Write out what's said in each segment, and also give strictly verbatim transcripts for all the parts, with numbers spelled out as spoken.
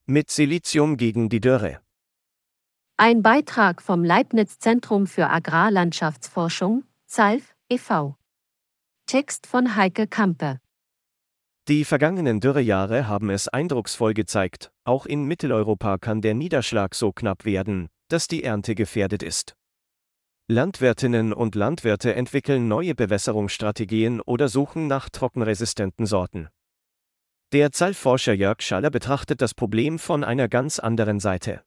Mit Silizium gegen die Dürre. Ein Beitrag vom Leibniz-Zentrum für Agrarlandschaftsforschung, ZALF e V Text von Heike Kampe. Die vergangenen Dürrejahre haben es eindrucksvoll gezeigt, auch in Mitteleuropa kann der Niederschlag so knapp werden, dass die Ernte gefährdet ist. Landwirtinnen und Landwirte entwickeln neue Bewässerungsstrategien oder suchen nach trockenresistenten Sorten. Der ZALF-Forscher Jörg Schaller betrachtet das Problem von einer ganz anderen Seite.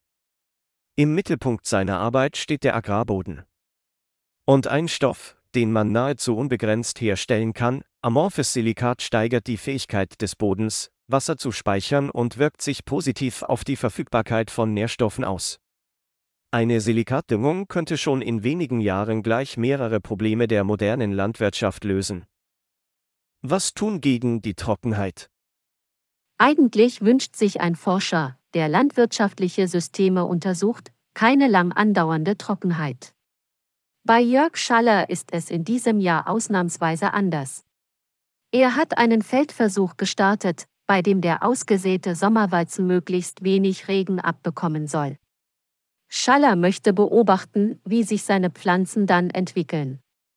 Im Mittelpunkt seiner Arbeit steht der Agrarboden. Und ein Stoff, den man nahezu unbegrenzt herstellen kann, amorphes Silikat, steigert die Fähigkeit des Bodens, Wasser zu speichern und wirkt sich positiv auf die Verfügbarkeit von Nährstoffen aus. Eine Silikatdüngung könnte schon in wenigen Jahren gleich mehrere Probleme der modernen Landwirtschaft lösen. Was tun gegen die Trockenheit? Eigentlich wünscht sich ein Forscher, der landwirtschaftliche Systeme untersucht, keine lang andauernde Trockenheit. Bei Jörg Schaller ist es in diesem Jahr ausnahmsweise anders. Er hat einen Feldversuch gestartet, bei dem der ausgesäte Sommerweizen möglichst wenig Regen abbekommen soll. Schaller möchte beobachten, wie sich seine Pflanzen dann entwickeln.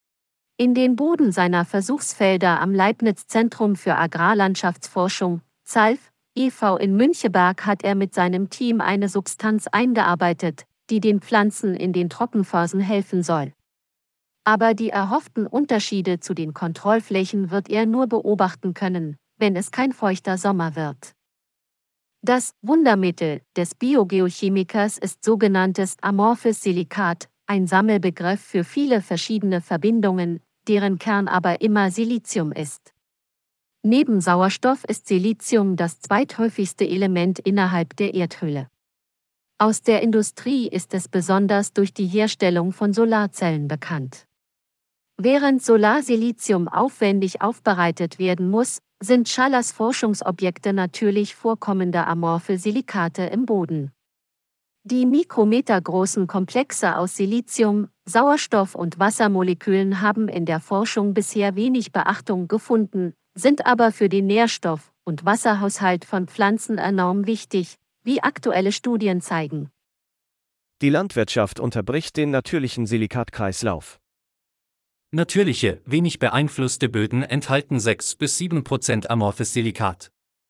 In den Boden seiner Versuchsfelder am Leibniz-Zentrum für Agrarlandschaftsforschung, ZALF e V in Müncheberg, hat er mit seinem Team eine Substanz eingearbeitet, die den Pflanzen in den Trockenphasen helfen soll. Aber die erhofften Unterschiede zu den Kontrollflächen wird er nur beobachten können, wenn es kein feuchter Sommer wird. Das Wundermittel des Biogeochemikers ist sogenanntes amorphes Silikat, ein Sammelbegriff für viele verschiedene Verbindungen, deren Kern aber immer Silizium ist. Neben Sauerstoff ist Silizium das zweithäufigste Element innerhalb der Erdhülle. Aus der Industrie ist es besonders durch die Herstellung von Solarzellen bekannt. Während Solarsilizium aufwendig aufbereitet werden muss, sind Schallers Forschungsobjekte natürlich vorkommende amorphe Silikate im Boden. Die mikrometergroßen Komplexe aus Silizium, Sauerstoff und Wassermolekülen haben in der Forschung bisher wenig Beachtung gefunden, sind aber für den Nährstoff- und Wasserhaushalt von Pflanzen enorm wichtig, wie aktuelle Studien zeigen. Die Landwirtschaft unterbricht den natürlichen Silikatkreislauf. Natürliche, wenig beeinflusste Böden enthalten sechs bis sieben Prozent amorphes Silikat.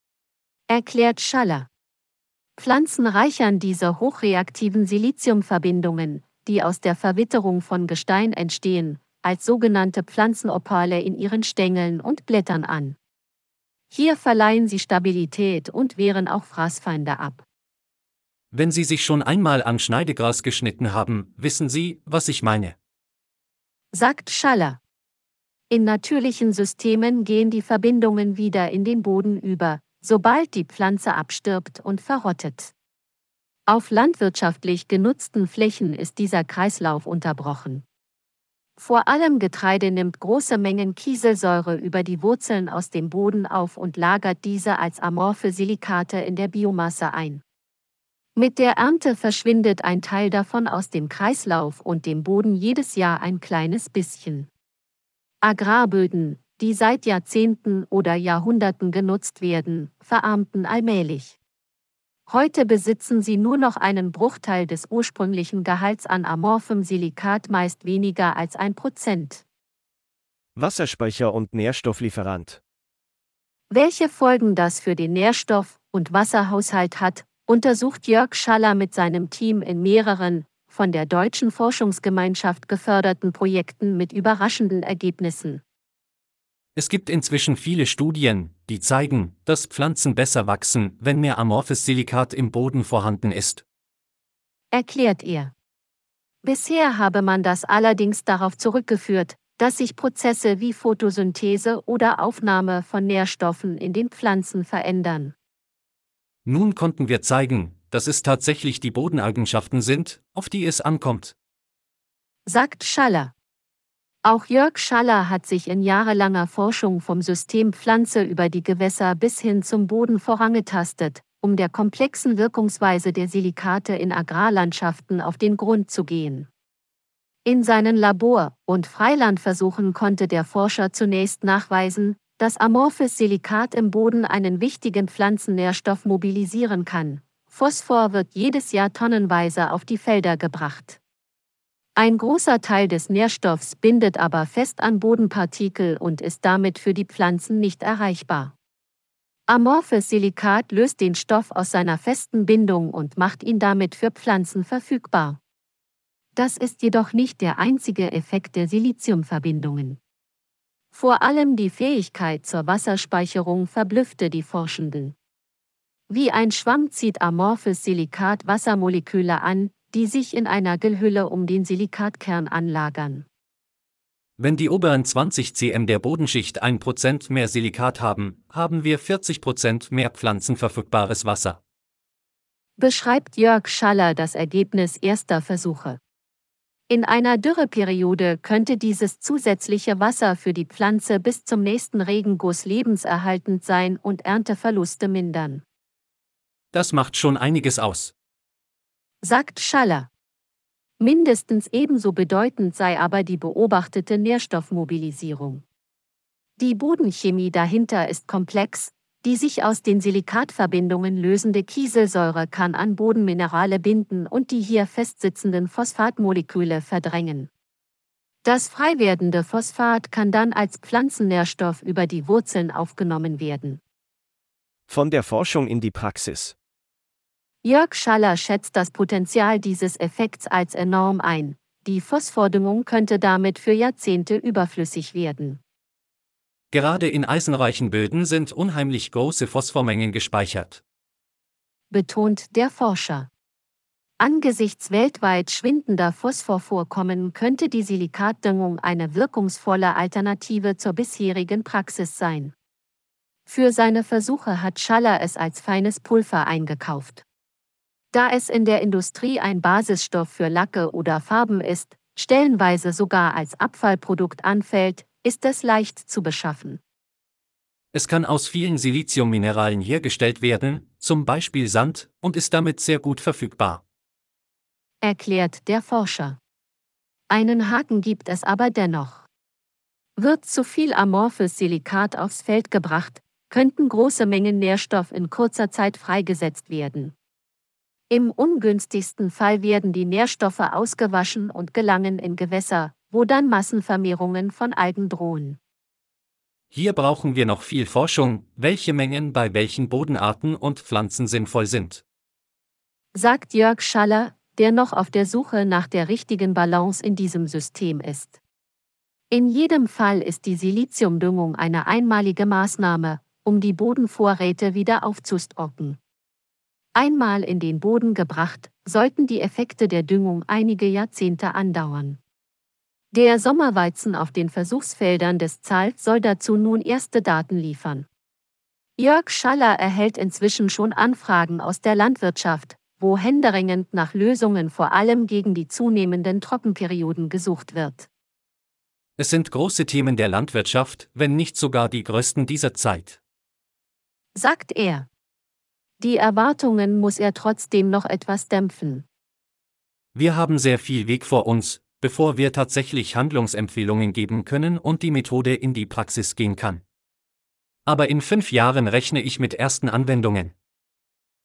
Erklärt Schaller. Pflanzen reichern diese hochreaktiven Siliziumverbindungen, die aus der Verwitterung von Gestein entstehen, als sogenannte Pflanzenopale in ihren Stängeln und Blättern an. Hier verleihen sie Stabilität und wehren auch Fraßfeinde ab. Wenn Sie sich schon einmal an Schneidegras geschnitten haben, wissen Sie, was ich meine. Sagt Schaller. In natürlichen Systemen gehen die Verbindungen wieder in den Boden über, sobald die Pflanze abstirbt und verrottet. Auf landwirtschaftlich genutzten Flächen ist dieser Kreislauf unterbrochen. Vor allem Getreide nimmt große Mengen Kieselsäure über die Wurzeln aus dem Boden auf und lagert diese als amorphe Silikate in der Biomasse ein. Mit der Ernte verschwindet ein Teil davon aus dem Kreislauf und dem Boden jedes Jahr ein kleines bisschen. Agrarböden, die seit Jahrzehnten oder Jahrhunderten genutzt werden, verarmten allmählich. Heute besitzen sie nur noch einen Bruchteil des ursprünglichen Gehalts an amorphem Silikat, meist weniger als ein Prozent. Wasserspeicher und Nährstofflieferant. Welche Folgen das für den Nährstoff- und Wasserhaushalt hat, untersucht Jörg Schaller mit seinem Team in mehreren, von der Deutschen Forschungsgemeinschaft geförderten Projekten mit überraschenden Ergebnissen. Es gibt inzwischen viele Studien, die zeigen, dass Pflanzen besser wachsen, wenn mehr amorphes Silikat im Boden vorhanden ist. Erklärt er. Bisher habe man das allerdings darauf zurückgeführt, dass sich Prozesse wie Photosynthese oder Aufnahme von Nährstoffen in den Pflanzen verändern. Nun konnten wir zeigen, dass es tatsächlich die Bodeneigenschaften sind, auf die es ankommt. Sagt Schaller. Auch Jörg Schaller hat sich in jahrelanger Forschung vom System Pflanze über die Gewässer bis hin zum Boden vorangetastet, um der komplexen Wirkungsweise der Silikate in Agrarlandschaften auf den Grund zu gehen. In seinen Labor- und Freilandversuchen konnte der Forscher zunächst nachweisen, dass amorphes Silikat im Boden einen wichtigen Pflanzennährstoff mobilisieren kann, Phosphor wird jedes Jahr tonnenweise auf die Felder gebracht. Ein großer Teil des Nährstoffs bindet aber fest an Bodenpartikel und ist damit für die Pflanzen nicht erreichbar. Amorphes Silikat löst den Stoff aus seiner festen Bindung und macht ihn damit für Pflanzen verfügbar. Das ist jedoch nicht der einzige Effekt der Siliziumverbindungen. Vor allem die Fähigkeit zur Wasserspeicherung verblüffte die Forschenden. Wie ein Schwamm zieht amorphes Silikat Wassermoleküle an, die sich in einer Gelhülle um den Silikatkern anlagern. Wenn die oberen zwanzig Zentimeter der Bodenschicht ein Prozent mehr Silikat haben, haben wir vierzig Prozent mehr pflanzenverfügbares Wasser. Beschreibt Jörg Schaller das Ergebnis erster Versuche. In einer Dürreperiode könnte dieses zusätzliche Wasser für die Pflanze bis zum nächsten Regenguss lebenserhaltend sein und Ernteverluste mindern. Das macht schon einiges aus, sagt Schaller. Mindestens ebenso bedeutend sei aber die beobachtete Nährstoffmobilisierung. Die Bodenchemie dahinter ist komplex, die sich aus den Silikatverbindungen lösende Kieselsäure kann an Bodenminerale binden und die hier festsitzenden Phosphatmoleküle verdrängen. Das frei werdende Phosphat kann dann als Pflanzennährstoff über die Wurzeln aufgenommen werden. Von der Forschung in die Praxis. Jörg Schaller schätzt das Potenzial dieses Effekts als enorm ein. Die Phosphordüngung könnte damit für Jahrzehnte überflüssig werden. Gerade in eisenreichen Böden sind unheimlich große Phosphormengen gespeichert, betont der Forscher. Angesichts weltweit schwindender Phosphorvorkommen könnte die Silikatdüngung eine wirkungsvolle Alternative zur bisherigen Praxis sein. Für seine Versuche hat Schaller es als feines Pulver eingekauft. Da es in der Industrie ein Basisstoff für Lacke oder Farben ist, stellenweise sogar als Abfallprodukt anfällt, ist es leicht zu beschaffen. Es kann aus vielen Siliziummineralen hergestellt werden, zum Beispiel Sand, und ist damit sehr gut verfügbar, erklärt der Forscher. Einen Haken gibt es aber dennoch. Wird zu viel amorphes Silikat aufs Feld gebracht, könnten große Mengen Nährstoff in kurzer Zeit freigesetzt werden. Im ungünstigsten Fall werden die Nährstoffe ausgewaschen und gelangen in Gewässer, wo dann Massenvermehrungen von Algen drohen. Hier brauchen wir noch viel Forschung, welche Mengen bei welchen Bodenarten und Pflanzen sinnvoll sind, sagt Jörg Schaller, der noch auf der Suche nach der richtigen Balance in diesem System ist. In jedem Fall ist die Siliziumdüngung eine einmalige Maßnahme, um die Bodenvorräte wieder aufzustocken. Einmal in den Boden gebracht, sollten die Effekte der Düngung einige Jahrzehnte andauern. Der Sommerweizen auf den Versuchsfeldern des Zalt soll dazu nun erste Daten liefern. Jörg Schaller erhält inzwischen schon Anfragen aus der Landwirtschaft, wo händeringend nach Lösungen vor allem gegen die zunehmenden Trockenperioden gesucht wird. Es sind große Themen der Landwirtschaft, wenn nicht sogar die größten dieser Zeit, sagt er. Die Erwartungen muss er trotzdem noch etwas dämpfen. Wir haben sehr viel Weg vor uns, bevor wir tatsächlich Handlungsempfehlungen geben können und die Methode in die Praxis gehen kann. Aber in fünf Jahren rechne ich mit ersten Anwendungen.